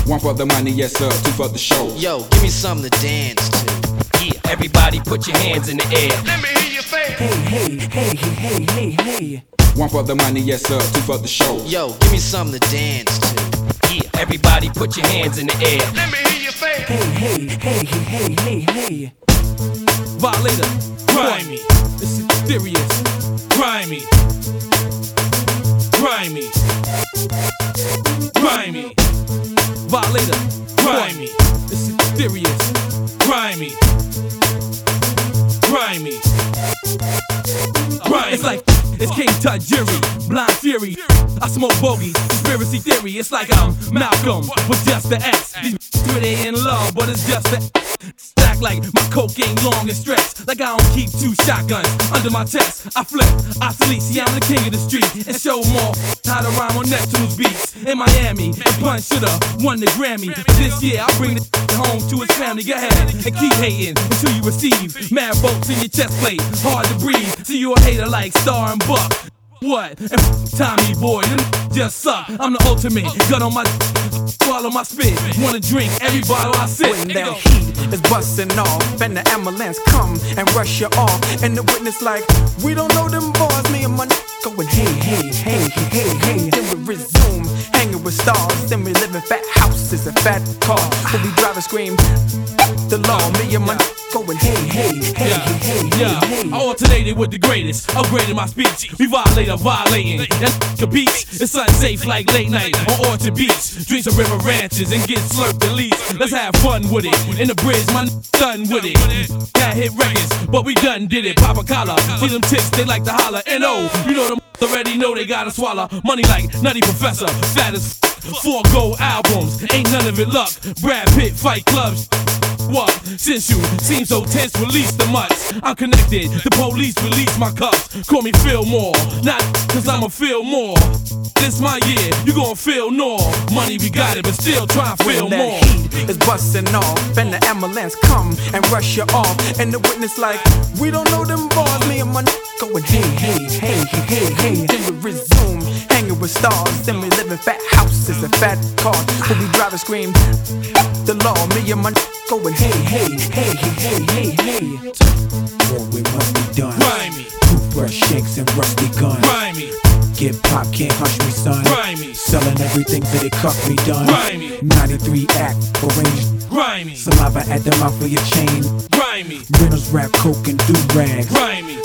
One for the money, yes sir, two for the show. Yo, give me something to dance to. Yeah, everybody put your hands in the air. Let me hear you say it. Hey. One for the money, yes sir, two for the show. Yo, give me something to dance to. Yeah, everybody put your hands in the air. Let me hear you say it. Hey. Violator, grimy. This is serious. Grimy. Violator, grimy. This is serious. Grimy. It's like it's King Tut Jury, Blind Fury. I smoke bogey, conspiracy theory. It's like I'm Malcolm with just the S. These they in love, but it's just the stack like my cocaine long and stretched. Like I don't keep two shotguns under my chest. I flip, obsolete. See I'm the king of the street and show more how to rhyme on Neptune's beats. In Miami, the Pun shoulda won the Grammy. But this year I bring the home to his family. Go ahead and keep hating until you receive mad bolts in your chest plate. Hard to breathe. See you a hater like Star and Buck. What? And Tommy boy, them just suck. I'm the ultimate. Gun on my swallow my spit. Wanna drink every bottle I sip. When that heat is busting off and the ambulance come and rush you off, and the witness like, we don't know them boys. Me and my going hey. Then we resume hanging with stars. Then we live in fat houses and fat cars. But we drive and scream the law. Me and my going hey. I alternated with the greatest, upgraded my speech. We violating. That beach, it's unsafe like late night on Orchard Beach. Drink some river ranches and get slurped at least. Let's have fun with it. In the bridge, my done with it. Can't hit records, but we done did it. Pop a collar, see them tits, they like to holler. N.O. You know them already know they gotta swallow money like Nutty Professor. Fat as 4 gold albums, ain't none of it luck. Brad Pitt fight clubs. What? Since you seem so tense, release the mutts. I'm connected, the police release my cuffs. Call me Fillmore, not cause I'ma feel more. This my year, you gon' feel more. Money we got it, but still try and feel when more. That heat is busting off and the ambulance come and rush you off, and the witness like, we don't know them boys. Me and my going hey. Then we resume hanging with stars. Then we live in fat houses and fat cars. But we drive and scream the law. Me and my going hey. Boy, we must be done. Grimy. Toothbrush shakes and rusty guns. Grimy. Get pop, can't hush me, son. Grimy. Selling everything that it cuff me done. Grimy. 93 act, arranged. Grimy. Saliva at the mouth of your chain. Grimy. Reynolds rap, coke, and do-rags. Grimy.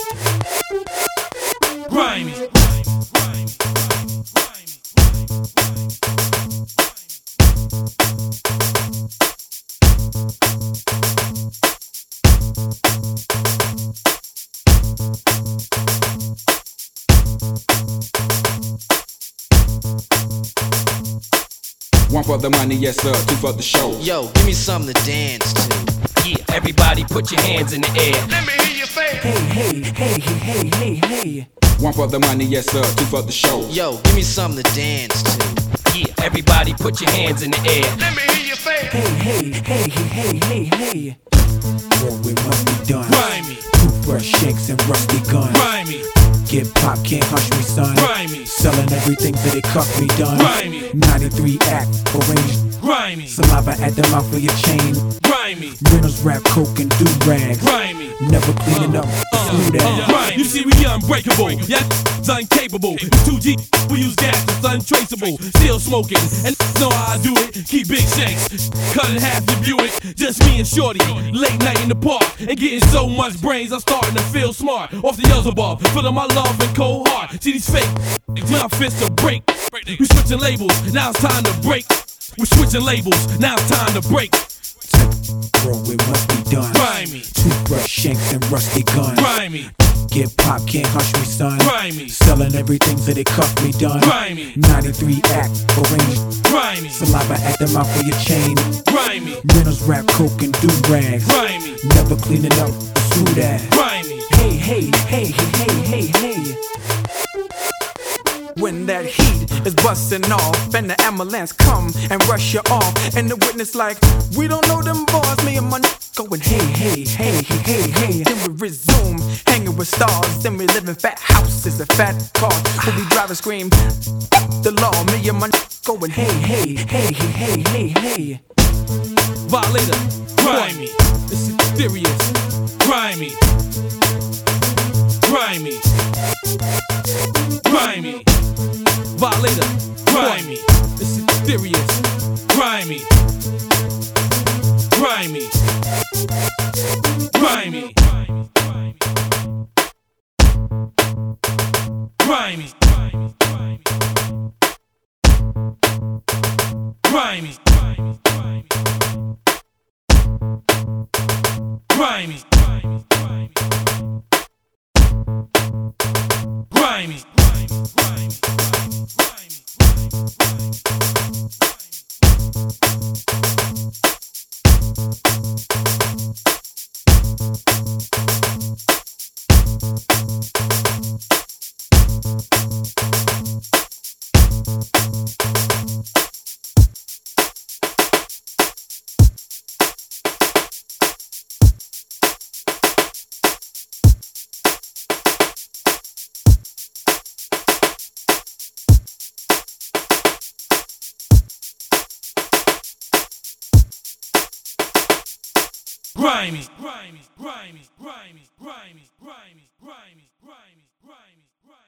One for the money, yes sir, two for the show. Yo, give me something to dance to. Yeah, everybody put your hands in the air. Let me hear you say it. Hey. One for the money, yes sir, two for the show. Yo, give me something to dance to. Yeah, everybody put your hands in the air. Let me hear you say it. Hey. Boy, we must be done. Grimy. Toothbrush shakes and rusty guns. Grimy. Get pop, can't hush me, son. Grimy. Selling everything that it cuff me done. Grimy. 93 act, arranged. Grimy. Saliva at the mouth of your chain. Grimy. Reynolds rap, coke, and do-rags. Grimy. Never cleaning up, screw that. Right, you see we unbreakable, yeah, it's incapable. With 2G, we use gas, it's untraceable. Still smoking, and know how I do it. Keep big shakes, cut in half the Buick. Just me and Shorty, late night in the park, and getting so much brains, I'm starting to feel smart. Off the Beelzebub, feeling my love and cold heart. See these fake, my fists are break. We switching labels, now it's time to break. We switching labels, now it's time to break. Bro, we must be done. Grimy. Toothbrush shanks and rusty guns. Grimy. Get pop, can't hush me, son. Grimy. Selling everything that it cuff me done. Grimy. 93 act, arranged. Grimy. Saliva at the mouth of your chain. Grimy. Reynolds rap, coke, and do-rags. Grimy. Never cleaning up, screw that. Grimy. Hey. When that heat is busting off and the ambulance come and rush you off, and the witness like, we don't know them boys. Me and my going hey, hey, hey, hey, hey. Then we resume hanging with stars. Then we live in fat houses and fat cars. When we drive and scream the law. Me and my going hey, hey, hey, hey, hey, hey. Violator, grimy. This is serious. Grimy. Grimy. Grimy. Violator, grimy. This is serious. Grimy. Grimy. Grimy. Grimy. Grimy. Grimy. Grimy. Grimy, grimy, grimy, grimy, grimy, grimy, grimy, grimy, grimy, grimy.